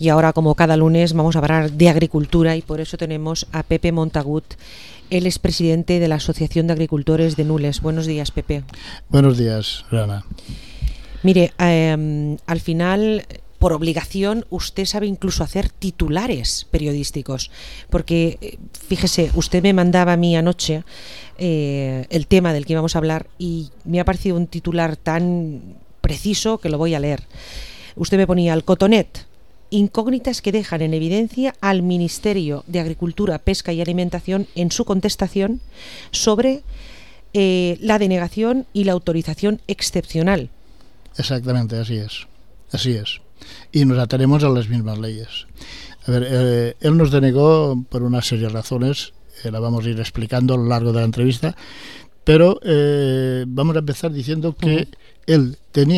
y ahora, como cada lunes, vamos a hablar de agricultura, y por eso tenemos a Pepe Montagut. Él es presidente de la Asociación de Agricultores de Nules. Buenos días, Pepe. Buenos días, Rana. Mire, al final, por obligación, usted sabe incluso hacer titulares periodísticos, porque fíjese, usted me mandaba a mí anoche el tema del que íbamos a hablar y me ha parecido un titular tan preciso que lo voy a leer. Usted me ponía: el cotonet, incógnitas que dejan en evidencia al Ministerio de Agricultura, Pesca y Alimentación en su contestación sobre la denegación y la autorización excepcional. Exactamente, así es. Y nos atenemos a las mismas leyes. A ver, él nos denegó por una serie de razones, la vamos a ir explicando a lo largo de la entrevista, pero vamos a empezar diciendo que él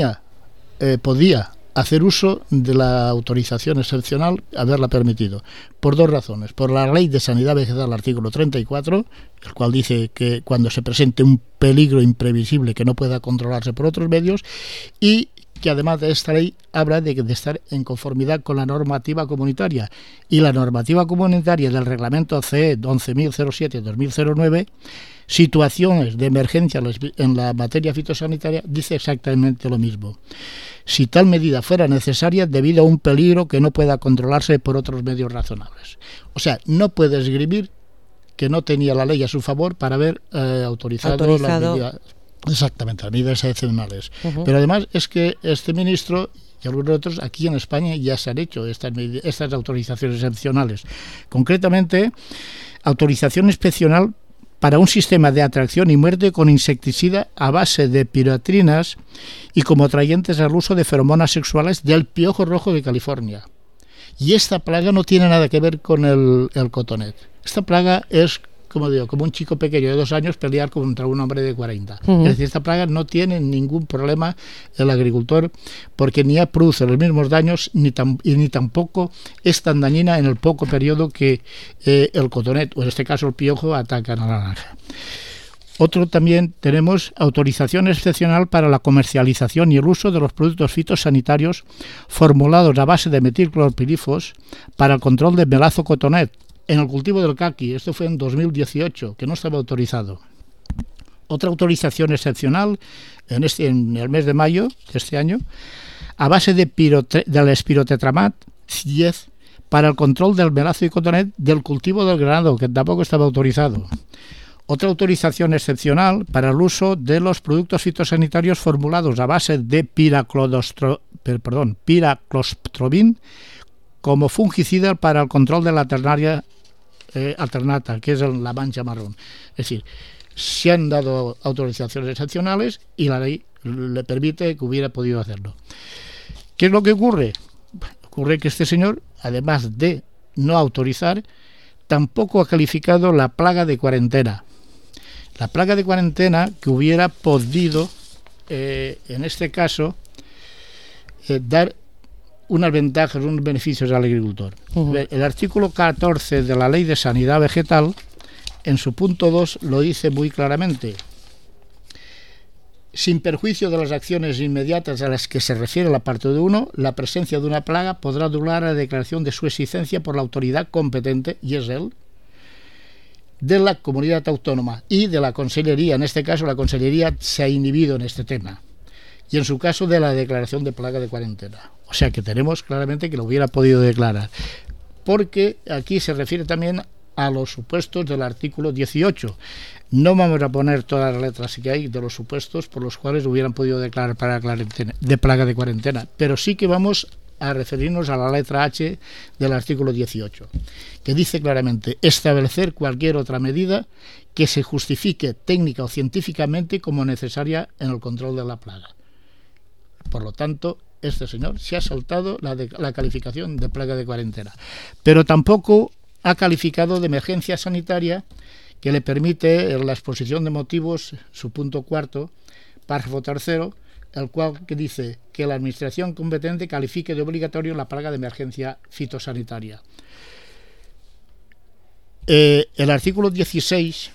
podía hacer uso de la autorización excepcional, haberla permitido, por dos razones. Por la Ley de Sanidad Vegetal, artículo 34, el cual dice que cuando se presente un peligro imprevisible que no pueda controlarse por otros medios, y que además de esta ley habla de estar en conformidad con la normativa comunitaria, y la normativa comunitaria del reglamento CE 11.007/2009, situaciones de emergencia en la materia fitosanitaria, dice exactamente lo mismo. Si tal medida fuera necesaria debido a un peligro que no pueda controlarse por otros medios razonables. O sea, no puede esgrimir que no tenía la ley a su favor para haber autorizado las medidas. Exactamente, las medidas excepcionales. Pero además es que este ministro y algunos otros aquí en España ya se han hecho estas autorizaciones excepcionales. Concretamente, autorización excepcional para un sistema de atracción y muerte con insecticida a base de piratrinas y como atrayentes al uso de feromonas sexuales del piojo rojo de California. Y esta plaga no tiene nada que ver con el cotonet. Esta plaga es, como digo, como un chico pequeño de 2 años pelear contra un hombre de 40. Es decir, esta plaga no tiene ningún problema el agricultor, porque ni produce los mismos daños ni tampoco es tan dañina en el poco periodo que el cotonet, o en este caso el piojo, atacan a la naranja. Otro también tenemos autorización excepcional para la comercialización y el uso de los productos fitosanitarios formulados a base de metilclorpirifos para el control del melazo cotonet en el cultivo del caqui. Esto fue en 2018, que no estaba autorizado. Otra autorización excepcional en el mes de mayo de este año, a base del espirotetramat 10 para el control del melazo y cotonet del cultivo del granado, que tampoco estaba autorizado. Otra autorización excepcional para el uso de los productos fitosanitarios formulados a base de piraclostrobin como fungicida para el control de la ternaria alternata, que es la mancha marrón. Es decir, se han dado autorizaciones excepcionales y la ley le permite que hubiera podido hacerlo. ¿Qué es lo que ocurre? Ocurre que este señor, además de no autorizar, tampoco ha calificado la plaga de cuarentena. La plaga de cuarentena que hubiera podido, en este caso, dar unas ventajas, unos beneficios al agricultor. El artículo 14 de la Ley de Sanidad Vegetal, en su punto 2, lo dice muy claramente. Sin perjuicio de las acciones inmediatas a las que se refiere la parte de 1, la presencia de una plaga podrá anular la declaración de su existencia por la autoridad competente, y es él, de la comunidad autónoma y de la Consellería. En este caso, la Consellería se ha inhibido en este tema. Y en su caso, de la declaración de plaga de cuarentena. O sea que tenemos claramente que lo hubiera podido declarar. Porque aquí se refiere también a los supuestos del artículo 18. No vamos a poner todas las letras que hay de los supuestos por los cuales hubieran podido declarar plaga de cuarentena. Pero sí que vamos a referirnos a la letra H del artículo 18, que dice claramente: establecer cualquier otra medida que se justifique técnica o científicamente como necesaria en el control de la plaga. Por lo tanto, este señor se ha saltado la calificación de plaga de cuarentena, pero tampoco ha calificado de emergencia sanitaria, que le permite la exposición de motivos, su punto 4, párrafo 3, el cual que dice que la administración competente califique de obligatorio la plaga de emergencia fitosanitaria. El artículo 16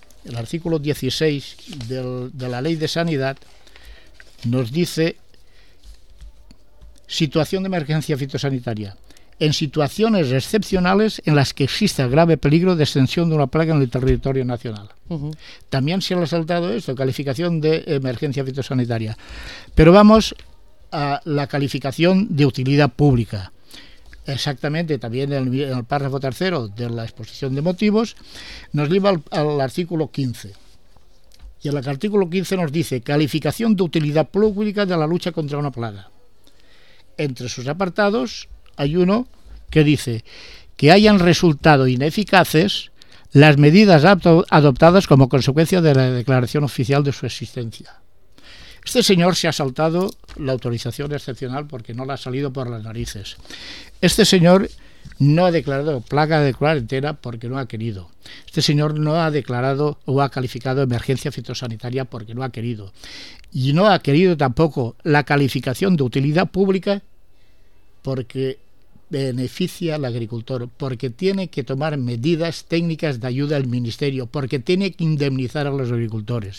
de la Ley de Sanidad nos dice situación de emergencia fitosanitaria. en situaciones excepcionales en las que exista grave peligro de extensión de una plaga en el territorio nacional. También se le ha saltado esto, calificación de emergencia fitosanitaria. Pero vamos a la calificación de utilidad pública. Exactamente, también en el párrafo tercero de la exposición de motivos nos lleva al artículo 15. Y el artículo 15 nos dice calificación de utilidad pública de la lucha contra una plaga. Entre sus apartados hay uno que dice que hayan resultado ineficaces las medidas adoptadas como consecuencia de la declaración oficial de su existencia. Este señor se ha saltado la autorización excepcional porque no le ha salido por las narices. Este señor no ha declarado plaga de cuarentena porque no ha querido. Este señor no ha declarado o ha calificado emergencia fitosanitaria porque no ha querido. Y no ha querido tampoco la calificación de utilidad pública porque beneficia al agricultor, porque tiene que tomar medidas técnicas de ayuda al ministerio, porque tiene que indemnizar a los agricultores.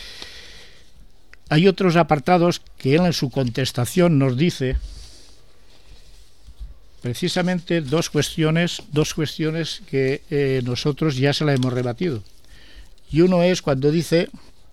Hay otros apartados que él en su contestación nos dice precisamente dos cuestiones que nosotros ya se la hemos rebatido. Y uno es cuando dice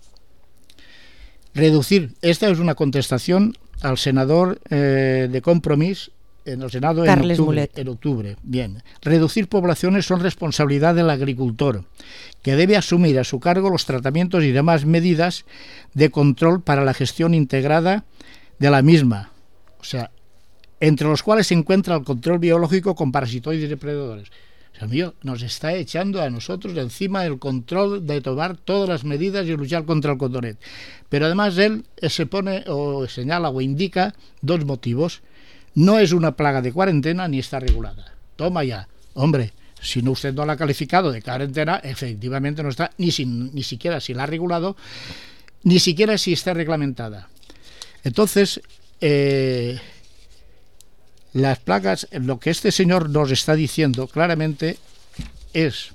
reducir, esta es una contestación al senador de Compromís en el Senado en octubre. Bien. Reducir poblaciones son responsabilidad del agricultor, que debe asumir a su cargo los tratamientos y demás medidas de control para la gestión integrada de la misma. O sea, entre los cuales se encuentra el control biológico con parasitoides y depredadores. O sea, mío, nos está echando a nosotros de encima el control de tomar todas las medidas y luchar contra el cotonet. Pero además él se pone o señala o indica dos motivos. No es una plaga de cuarentena ni está regulada. Toma ya. Hombre, si no usted no la ha calificado de cuarentena, efectivamente no está, ni siquiera si la ha regulado, ni siquiera si está reglamentada. Entonces, las plagas, lo que este señor nos está diciendo claramente es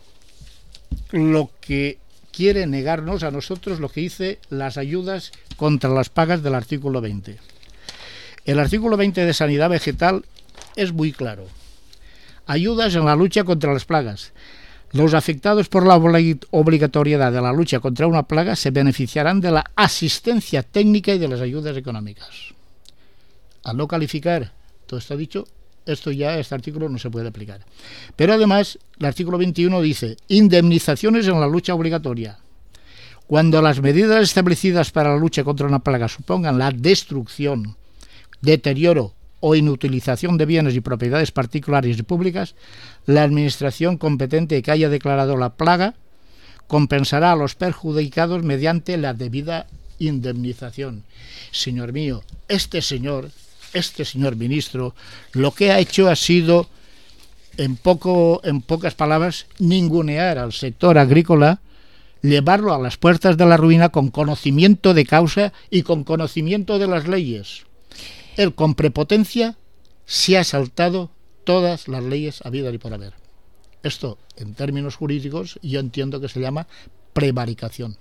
lo que quiere negarnos a nosotros, lo que dice las ayudas contra las plagas del artículo 20. El artículo 20 de Sanidad Vegetal es muy claro. Ayudas en la lucha contra las plagas. Los afectados por la obligatoriedad de la lucha contra una plaga se beneficiarán de la asistencia técnica y de las ayudas económicas. Al no calificar, todo está dicho, este artículo no se puede aplicar. Pero además, el artículo 21 dice indemnizaciones en la lucha obligatoria. Cuando las medidas establecidas para la lucha contra una plaga supongan la destrucción, deterioro o inutilización de bienes y propiedades particulares y públicas, la administración competente que haya declarado la plaga compensará a los perjudicados mediante la debida indemnización. Señor mío, este señor ministro, lo que ha hecho ha sido, en pocas palabras, ningunear al sector agrícola, llevarlo a las puertas de la ruina con conocimiento de causa y con conocimiento de las leyes. Él, con prepotencia, se ha saltado todas las leyes habidas y por haber. Esto, en términos jurídicos, yo entiendo que se llama prevaricación.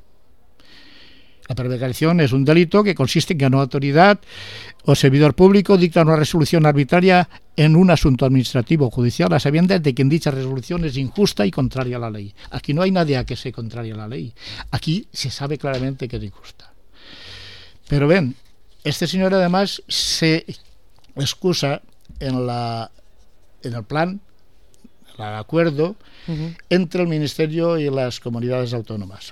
La prevaricación es un delito que consiste en que una autoridad o servidor público dicta una resolución arbitraria en un asunto administrativo o judicial a sabiendas de que dicha resolución es injusta y contraria a la ley. Aquí no hay nadie a que sea contraria a la ley. Aquí se sabe claramente que es injusta. Pero ven, este señor además se excusa en el plan, el acuerdo entre el Ministerio y las comunidades autónomas.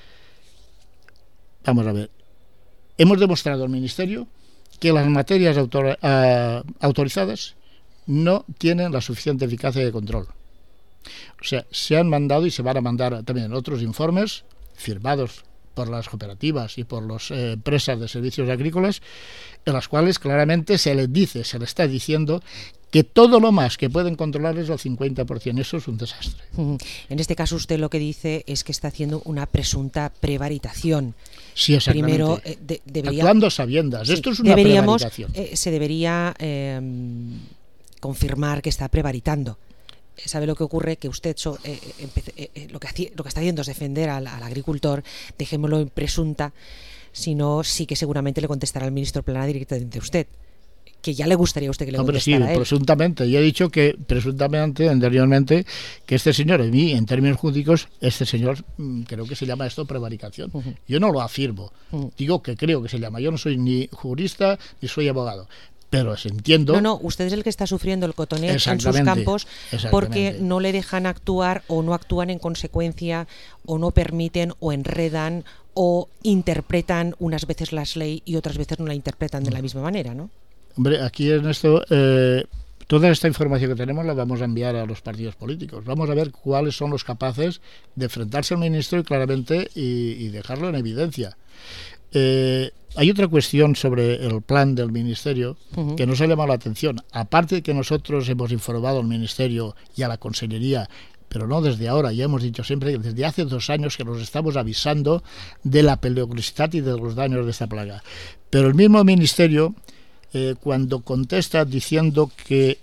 Vamos a ver. Hemos demostrado al Ministerio que las materias autorizadas no tienen la suficiente eficacia de control. O sea, se han mandado y se van a mandar también otros informes firmados por las cooperativas y por las empresas de servicios agrícolas, en las cuales claramente se le está diciendo que todo lo más que pueden controlar es el 50%. Eso es un desastre. En este caso usted lo que dice es que está haciendo una presunta prevaricación. Sí, exactamente. Primero, actuando a sabiendas. Sí, esto es una prevaricación. Se debería confirmar que está prevaricando. ¿Sabe lo que ocurre? Que usted lo que está haciendo es defender al agricultor, dejémoslo en presunta, si no, sí que seguramente le contestará el ministro Plana directamente a usted, que ya le gustaría a usted que le Hombre, contestara sí, a él. presuntamente. Yo he dicho que presuntamente, anteriormente, que este señor, en términos jurídicos, este señor, creo que se llama esto prevaricación. Yo no lo afirmo. Digo que creo que se llama. Yo no soy ni jurista ni soy abogado. Pero entiendo... No, usted es el que está sufriendo el cotonet en sus campos porque no le dejan actuar o no actúan en consecuencia o no permiten o enredan o interpretan unas veces las leyes y otras veces no la interpretan de la misma manera, ¿no? Hombre, aquí en esto... toda esta información que tenemos la vamos a enviar a los partidos políticos. Vamos a ver cuáles son los capaces de enfrentarse al ministro claramente y dejarlo en evidencia. Hay otra cuestión sobre el plan del Ministerio que nos ha llamado la atención. Aparte de que nosotros hemos informado al Ministerio y a la Consellería, pero no desde ahora, ya hemos dicho siempre, desde hace 2 años que nos estamos avisando de la peligrosidad y de los daños de esta plaga. Pero el mismo Ministerio, cuando contesta diciendo que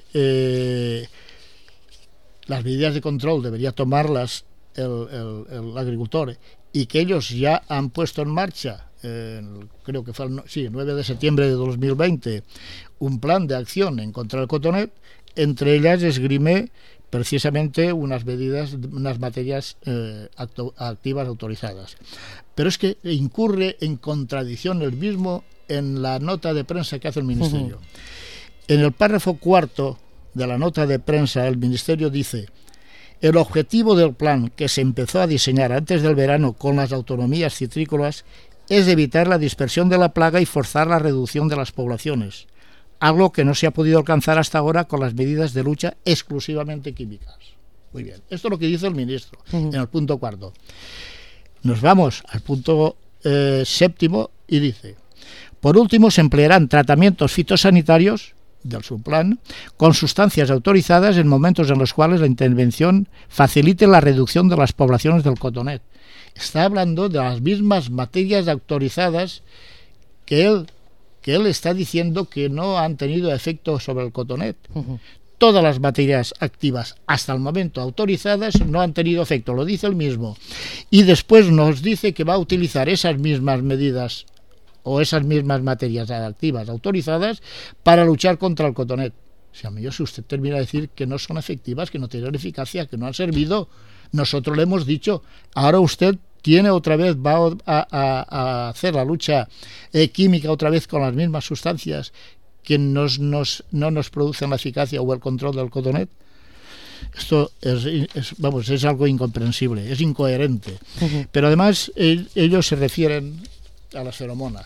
las medidas de control debería tomarlas el agricultor y que ellos ya han puesto en marcha, creo que fue el 9 de septiembre de 2020, un plan de acción en contra del cotonet, entre ellas esgrime precisamente unas materias activas autorizadas. Pero es que incurre en contradicción el mismo en la nota de prensa que hace el Ministerio. En el párrafo 4 de la nota de prensa, el Ministerio dice: el objetivo del plan, que se empezó a diseñar antes del verano con las autonomías citrícolas, es evitar la dispersión de la plaga y forzar la reducción de las poblaciones, algo que no se ha podido alcanzar hasta ahora con las medidas de lucha exclusivamente químicas. Muy bien, esto es lo que dice el ministro en el punto 4. Nos vamos al punto 7 y dice: por último, se emplearán tratamientos fitosanitarios del subplan con sustancias autorizadas en momentos en los cuales la intervención facilite la reducción de las poblaciones del cotonet. Está hablando de las mismas materias autorizadas que él está diciendo que no han tenido efecto sobre el cotonet. Todas las materias activas hasta el momento autorizadas no han tenido efecto, lo dice él mismo. Y después nos dice que va a utilizar esas mismas medidas o esas mismas materias activas autorizadas para luchar contra el cotonet. O sea, si usted termina de decir que no son efectivas, que no tienen eficacia, que no han servido, nosotros le hemos dicho, ahora usted va a hacer la lucha química otra vez con las mismas sustancias que no nos producen la eficacia o el control del cotonet. Esto es algo incomprensible, es incoherente. Pero además ellos se refieren a las feromonas.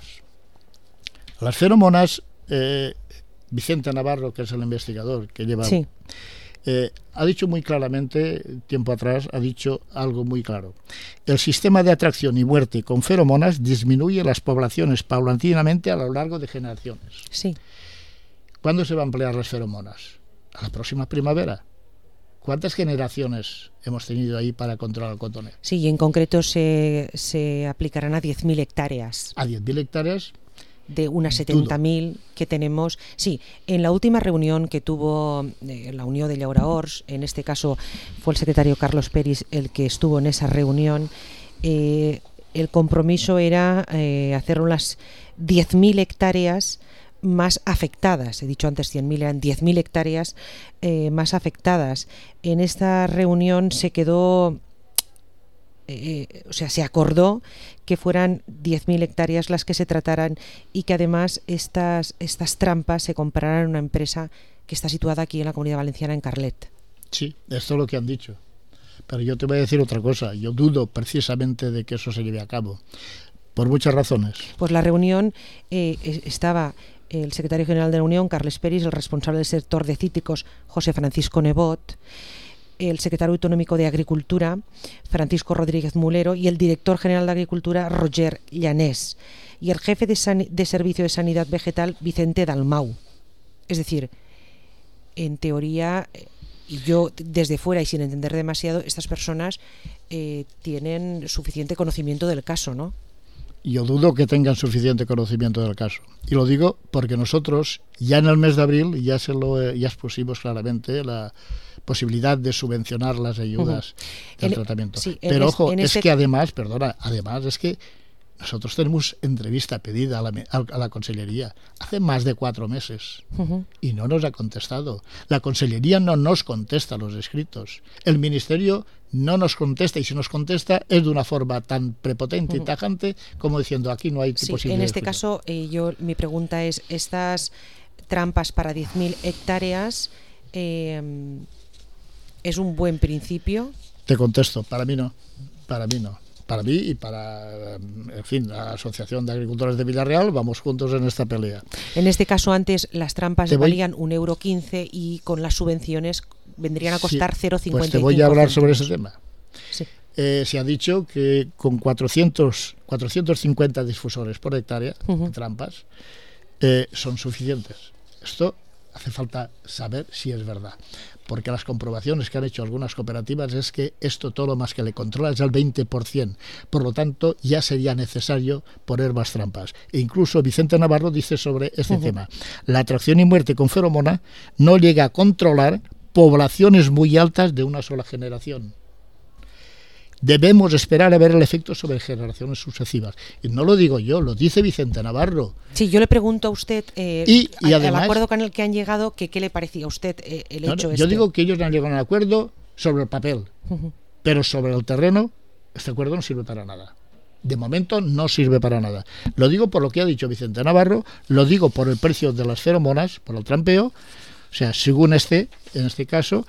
Las feromonas, Vicente Navarro, que es el investigador que lleva... Sí. Ha dicho muy claramente, tiempo atrás, ha dicho algo muy claro. El sistema de atracción y muerte con feromonas disminuye las poblaciones paulatinamente a lo largo de generaciones. Sí. ¿Cuándo se van a emplear las feromonas? A la próxima primavera. ¿Cuántas generaciones hemos tenido ahí para controlar el cotonet? Sí, y en concreto se aplicarán a 10.000 hectáreas. ¿A 10.000 hectáreas? De unas 70.000 que tenemos. Sí, en la última reunión que tuvo la Unión de Llauraors, en este caso fue el secretario Carlos Peris el que estuvo en esa reunión, el compromiso era hacer unas 10.000 hectáreas más afectadas. He dicho antes 100.000, eran 10.000 hectáreas más afectadas. En esta reunión se quedó... se acordó que fueran 10.000 hectáreas las que se trataran y que además estas trampas se compraran en una empresa que está situada aquí en la Comunidad Valenciana, en Carlet. Sí, esto es lo que han dicho. Pero yo te voy a decir otra cosa. Yo dudo precisamente de que eso se lleve a cabo, por muchas razones. Pues la reunión estaba el secretario general de la Unión, Carles Peris, el responsable del sector de cítricos, José Francisco Nebot, el secretario autonómico de Agricultura, Francisco Rodríguez Mulero, y el director general de Agricultura, Roger Llanés, y el jefe de Servicio de Sanidad Vegetal, Vicente Dalmau. Es decir, en teoría, y yo desde fuera y sin entender demasiado, estas personas tienen suficiente conocimiento del caso, ¿no? Yo dudo que tengan suficiente conocimiento del caso. Y lo digo porque nosotros, ya en el mes de abril, ya expusimos claramente la posibilidad de subvencionar las ayudas del tratamiento. Sí, pero ojo, es que además, es que Nosotros tenemos entrevista pedida a la Consellería hace más de 4 meses y no nos ha contestado. La Consellería no nos contesta los escritos. El Ministerio no nos contesta, y si nos contesta es de una forma tan prepotente y tajante como diciendo aquí no hay posibilidad. En este caso, mi pregunta es, estas trampas para 10.000 hectáreas ¿es un buen principio? Te contesto, para mí no. Para mí y para, en fin, la Asociación de Agricultores de Villarreal, vamos juntos en esta pelea. En este caso, antes las trampas valían 1,15 € y con las subvenciones vendrían a costar 0,55. Pues te voy a hablar sobre ese tema. Sí. Se ha dicho que con 450 difusores por hectárea, trampas, son suficientes. Esto hace falta saber si es verdad, porque las comprobaciones que han hecho algunas cooperativas es que esto todo lo más que le controla es el 20%, por lo tanto ya sería necesario poner más trampas. E incluso Vicente Navarro dice sobre este tema: la atracción y muerte con feromona no llega a controlar poblaciones muy altas de una sola generación. Debemos esperar a ver el efecto sobre generaciones sucesivas. Y no lo digo yo, lo dice Vicente Navarro. Sí, yo le pregunto a usted, y además, el acuerdo con el que han llegado, ¿qué le parecía a usted el hecho este? Yo digo que ellos han llegado a un acuerdo sobre el papel, pero sobre el terreno este acuerdo no sirve para nada. De momento no sirve para nada. Lo digo por lo que ha dicho Vicente Navarro, lo digo por el precio de las feromonas, por el trampeo. O sea, según en este caso,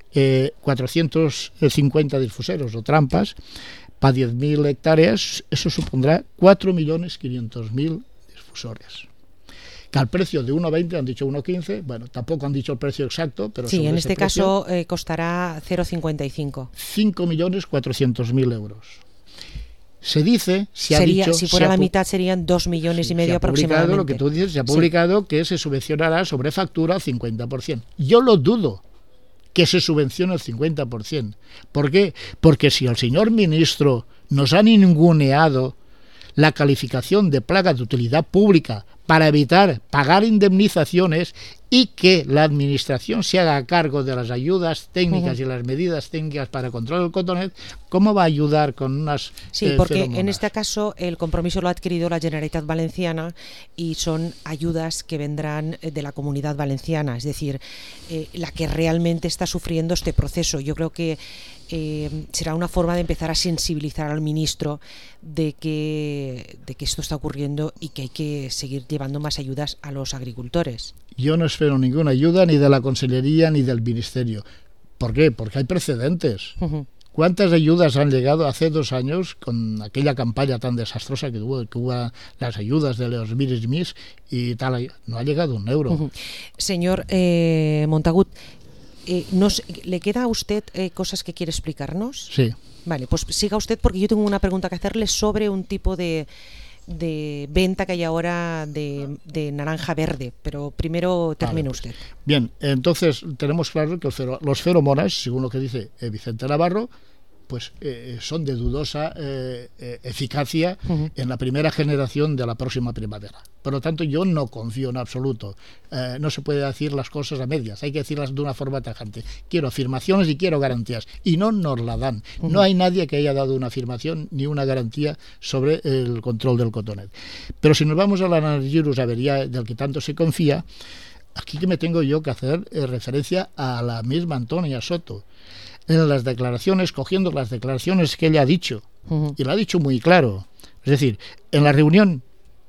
450 difuseros o trampas para 10.000 hectáreas, eso supondrá 4.500.000 difusores. Que al precio de 1,20 han dicho 1,15, bueno, tampoco han dicho el precio exacto, pero sí, en este caso costará 0,55. 5.400.000 euros. Se dice, si fuera la mitad serían 2,5 millones aproximadamente. Lo que tú dices, se ha publicado que se subvencionará sobre factura al 50%. Yo lo dudo que se subvencione el 50%. ¿Por qué? Porque si el señor ministro nos ha ninguneado la calificación de plaga de utilidad pública para evitar pagar indemnizaciones y que la administración se haga cargo de las ayudas técnicas y las medidas técnicas para controlar el cotonet, ¿cómo va a ayudar con unas porque feromonas? En este caso el compromiso lo ha adquirido la Generalitat Valenciana y son ayudas que vendrán de la Comunidad Valenciana, es decir, la que realmente está sufriendo este proceso. Yo creo que será una forma de empezar a sensibilizar al ministro de que esto está ocurriendo y que hay que seguir llevando más ayudas a los agricultores. Yo no espero ninguna ayuda ni de la Consellería ni del Ministerio. ¿Por qué? Porque hay precedentes. ¿Cuántas ayudas han llegado hace 2 años con aquella campaña tan desastrosa que hubo las ayudas de los Miris y tal? No ha llegado un euro. Señor Montagut, ¿le queda a usted cosas que quiere explicarnos? Sí. Vale, pues siga usted, porque yo tengo una pregunta que hacerle sobre un tipo de venta que hay ahora de naranja verde, pero primero termine usted. Bien, entonces tenemos claro que los feromonas, según lo que dice Vicente Navarro, pues son de dudosa eficacia en la primera generación de la próxima primavera. Por lo tanto, yo no confío en absoluto. No se puede decir las cosas a medias, hay que decirlas de una forma tajante. Quiero afirmaciones y quiero garantías, y no nos la dan. No hay nadie que haya dado una afirmación ni una garantía sobre el control del cotonet. Pero si nos vamos a la Anagyrus avería del que tanto se confía, aquí que me tengo yo que hacer referencia a la misma Antonia Soto. En las declaraciones, cogiendo las declaraciones que ella ha dicho, y lo ha dicho muy claro. Es decir, en la reunión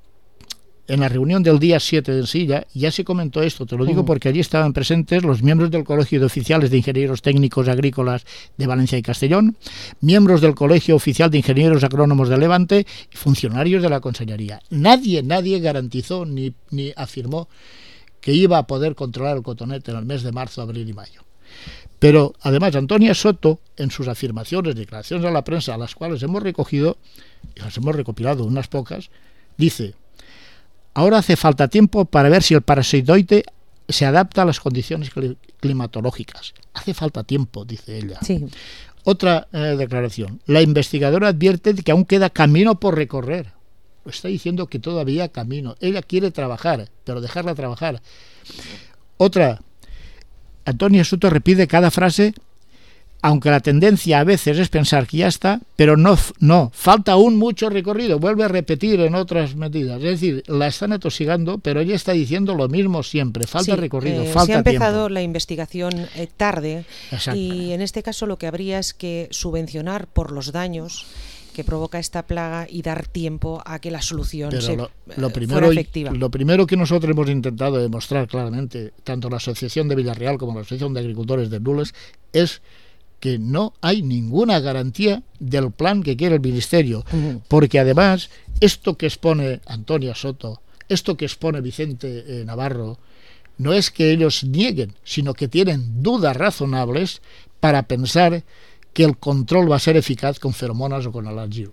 del día 7 de Ensilla ya se comentó esto, te lo digo porque allí estaban presentes los miembros del Colegio de Oficiales de Ingenieros Técnicos Agrícolas de Valencia y Castellón, miembros del Colegio Oficial de Ingenieros Agrónomos de Levante y funcionarios de la Consellería. Nadie garantizó ni afirmó que iba a poder controlar el cotonet en el mes de marzo, abril y mayo. Pero además Antonia Soto, en sus afirmaciones, declaraciones a la prensa, a las cuales hemos recogido, y las hemos recopilado unas pocas, dice: ahora hace falta tiempo para ver si el parasitoide se adapta a las condiciones climatológicas. Hace falta tiempo, dice ella. Sí. Otra declaración: la investigadora advierte de que aún queda camino por recorrer. Lo está diciendo que todavía camino. Ella quiere trabajar, pero dejarla trabajar. Otra: Antonia Soto repite cada frase aunque la tendencia a veces es pensar que ya está, pero no, falta aún mucho recorrido, vuelve a repetir en otras medidas, es decir, la están atosigando, pero ella está diciendo lo mismo siempre, falta recorrido, falta tiempo. Se ha empezado la investigación tarde. Y en este caso lo que habría es que subvencionar por los daños que provoca esta plaga y dar tiempo a que la solución fuera efectiva. Lo primero que nosotros hemos intentado demostrar claramente, tanto la Asociación de Villarreal como la Asociación de Agricultores de Nules, es que no hay ninguna garantía del plan que quiere el Ministerio, porque además esto que expone Antonia Soto, esto que expone Vicente Navarro, no es que ellos nieguen, sino que tienen dudas razonables para pensar que el control va a ser eficaz con feromonas o con alergius.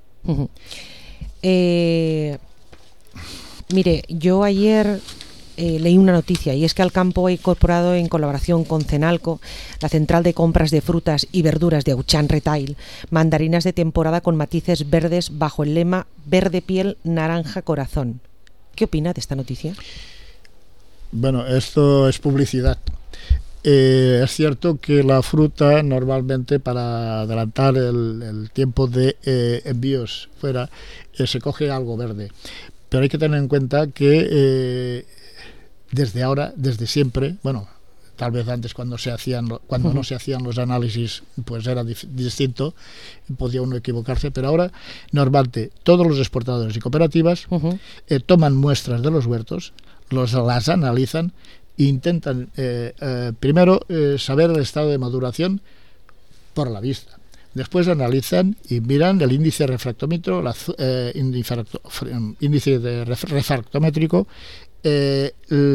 Mire, yo ayer leí una noticia, y es que Alcampo ha incorporado, en colaboración con Cenalco, la central de compras de frutas y verduras de Auchan Retail, mandarinas de temporada con matices verdes bajo el lema verde piel, naranja corazón. ¿Qué opina de esta noticia? Bueno, esto es publicidad. Es cierto que la fruta normalmente, para adelantar el tiempo de envíos fuera, se coge algo verde, pero hay que tener en cuenta que desde siempre, bueno, tal vez antes cuando no se hacían los análisis, pues era distinto, podía uno equivocarse, pero ahora normalmente todos los exportadores y cooperativas toman muestras de los huertos, las analizan e intentan primero saber el estado de maduración por la vista. Después analizan y miran el índice refractómetro, índice refractométrico, el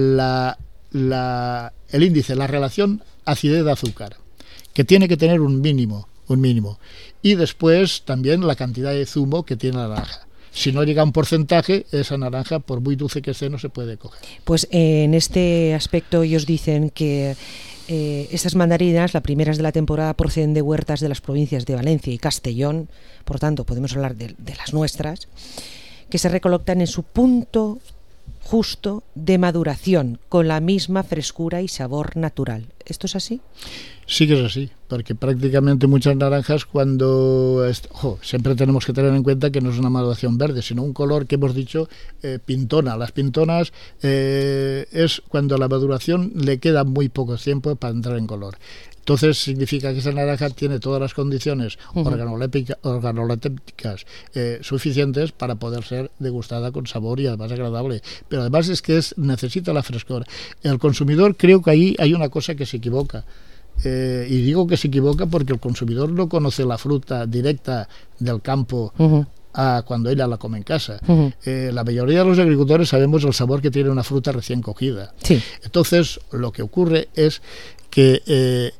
índice, la relación acidez de azúcar, que tiene que tener un mínimo, y después también la cantidad de zumo que tiene la naranja. Si no llega a un porcentaje, esa naranja, por muy dulce que esté, no se puede coger. Pues en este aspecto ellos dicen que estas mandarinas, las primeras de la temporada, proceden de huertas de las provincias de Valencia y Castellón, por tanto podemos hablar de las nuestras, que se recolectan en su punto justo de maduración, con la misma frescura y sabor natural. ¿Esto es así? Sí que es así, porque prácticamente muchas naranjas, siempre tenemos que tener en cuenta que no es una maduración verde, sino un color que hemos dicho pintona. Las pintonas es cuando la maduración le queda muy poco tiempo para entrar en color. Entonces significa que esa naranja tiene todas las condiciones organolépticas suficientes para poder ser degustada con sabor y además agradable. Pero además es que necesita la frescor. El consumidor, creo que ahí hay una cosa que se equivoca. Y digo que se equivoca porque el consumidor no conoce la fruta directa del campo a cuando ella la come en casa. La mayoría de los agricultores sabemos el sabor que tiene una fruta recién cogida. Sí. Entonces lo que ocurre es que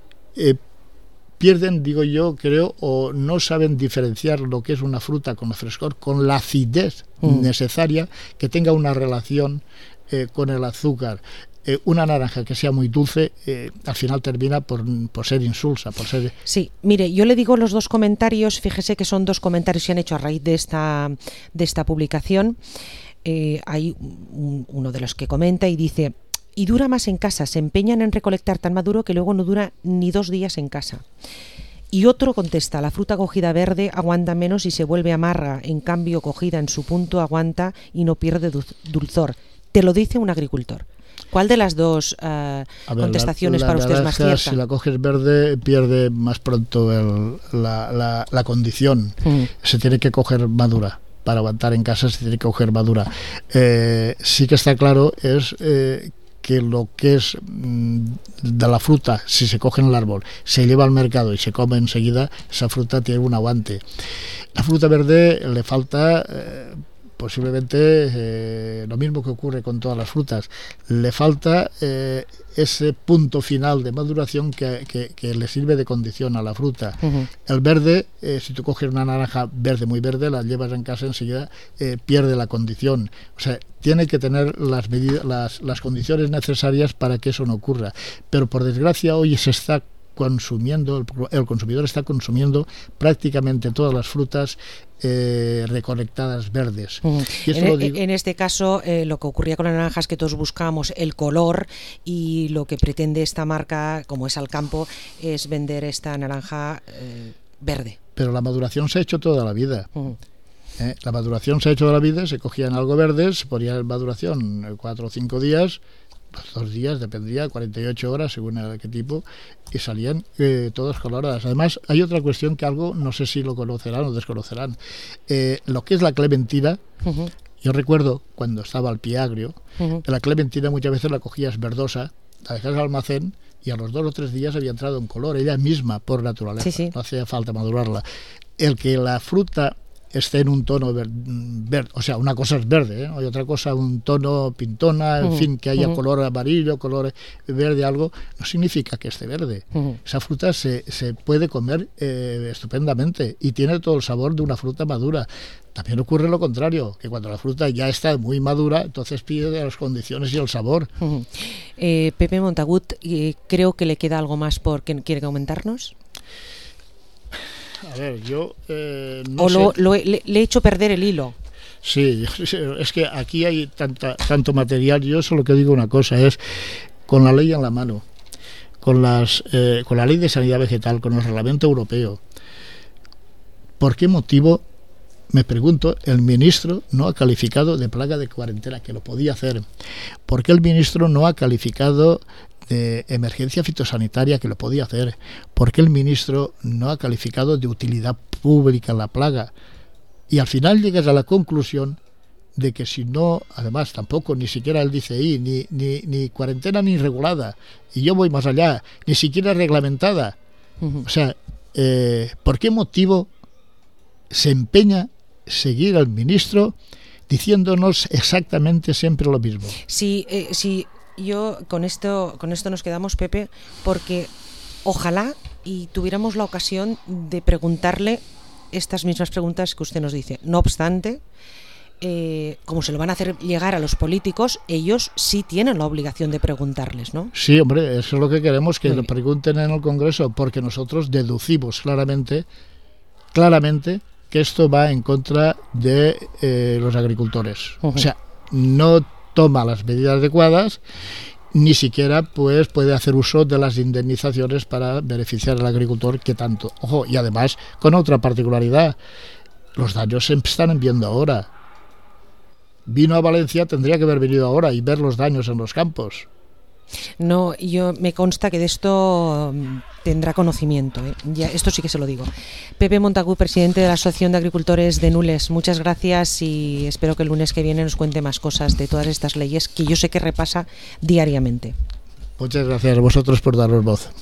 pierden, digo yo, creo, o no saben diferenciar lo que es una fruta con el frescor, con la acidez necesaria que tenga una relación con el azúcar. Una naranja que sea muy dulce al final termina por ser insulsa, por ser... Sí, mire, yo le digo los dos comentarios, fíjese que son dos comentarios que se han hecho a raíz de esta publicación. Hay uno de los que comenta y dice: y dura más en casa, se empeñan en recolectar tan maduro que luego no dura ni 2 días en casa. Y otro contesta: la fruta cogida verde aguanta menos y se vuelve amarga, en cambio cogida en su punto aguanta y no pierde dulzor. Te lo dice un agricultor. ¿Cuál de las dos contestaciones para usted es más cierta? Si la coges verde, pierde más pronto la condición. Se tiene que coger madura. Para aguantar en casa se tiene que coger madura. Sí que está claro es que lo que es de la fruta, si se coge en el árbol, se lleva al mercado y se come enseguida, esa fruta tiene un aguante. La fruta verde le falta... posiblemente lo mismo que ocurre con todas las frutas, le falta ese punto final de maduración que le sirve de condición a la fruta. El verde, si tú coges una naranja verde, muy verde, la llevas en casa enseguida, pierde la condición. O sea, tiene que tener las condiciones necesarias para que eso no ocurra. Pero por desgracia hoy se está consumiendo, el consumidor está consumiendo prácticamente todas las frutas recolectadas verdes. Y en este caso, lo que ocurría con la naranja es que todos buscábamos el color, y lo que pretende esta marca, como es Alcampo, es vender esta naranja verde. Pero la maduración se ha hecho toda la vida. La maduración se ha hecho toda la vida, se cogían algo verde, se ponía en maduración 4 o 5 días, pues 2 días, dependía, 48 horas según el qué tipo, y salían todas coloradas. Además, hay otra cuestión que algo, no sé si lo conocerán o desconocerán, lo que es la clementina. Yo recuerdo cuando estaba al pie agrio, la clementina muchas veces la cogías verdosa, la dejabas al almacén, y a los 2 o 3 días había entrado en color, ella misma por naturaleza, no hacía falta madurarla. El que la fruta esté en un tono verde, o sea, una cosa es verde, y otra cosa un tono pintona, en fin, que haya color amarillo, color verde, algo, no significa que esté verde. Esa fruta se puede comer estupendamente y tiene todo el sabor de una fruta madura. También ocurre lo contrario, que cuando la fruta ya está muy madura, entonces pierde las condiciones y el sabor. Pepe Montagut, creo que le queda algo más por que quiere comentarnos. A ver, yo no sé. Le he hecho perder el hilo. Sí, es que aquí hay tanto material. Yo solo que digo una cosa, es con la ley en la mano, con la ley de sanidad vegetal, con el reglamento europeo, ¿por qué motivo, me pregunto, el ministro no ha calificado de plaga de cuarentena, que lo podía hacer? ¿Por qué el ministro no ha calificado de emergencia fitosanitaria, que lo podía hacer? ¿Por qué el ministro no ha calificado de utilidad pública la plaga? Y al final llegas a la conclusión de que si no, además tampoco ni siquiera él dice ahí, ni cuarentena ni regulada, y yo voy más allá, ni siquiera reglamentada. O sea, ¿por qué motivo se empeña seguir al ministro diciéndonos exactamente siempre lo mismo? Sí, yo con esto nos quedamos, Pepe, porque ojalá y tuviéramos la ocasión de preguntarle estas mismas preguntas que usted nos dice. No obstante, como se lo van a hacer llegar a los políticos, ellos sí tienen la obligación de preguntarles, ¿no? Sí, hombre, eso es lo que queremos, que lo pregunten en el Congreso, porque nosotros deducimos claramente que esto va en contra de los agricultores. O sea, no toma las medidas adecuadas, ni siquiera pues puede hacer uso de las indemnizaciones para beneficiar al agricultor que tanto. Ojo, y además con otra particularidad, los daños se están viendo ahora. Vino a Valencia, tendría que haber venido ahora y ver los daños en los campos. No, yo me consta que de esto tendrá conocimiento, ya, esto sí que se lo digo. Pepe Montagut, presidente de la Asociación de Agricultores de Nules, muchas gracias y espero que el lunes que viene nos cuente más cosas de todas estas leyes que yo sé que repasa diariamente. Muchas gracias a vosotros por darnos voz.